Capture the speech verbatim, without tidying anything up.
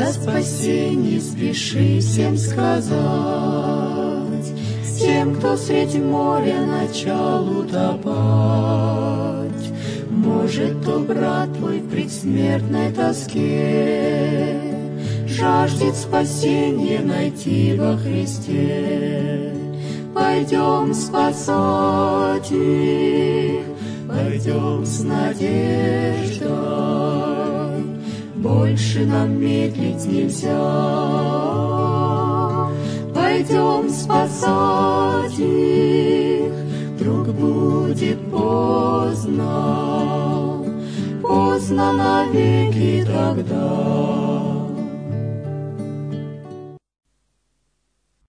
спасении спеши всем сказать. Тем, кто средь моря начал утопать, может, то брат твой в предсмертной тоске жаждет спасения найти во Христе. Пойдем спасать их, пойдем с надеждой, больше нам медлить нельзя. Пойдем спасать их, вдруг будет поздно, поздно навеки тогда.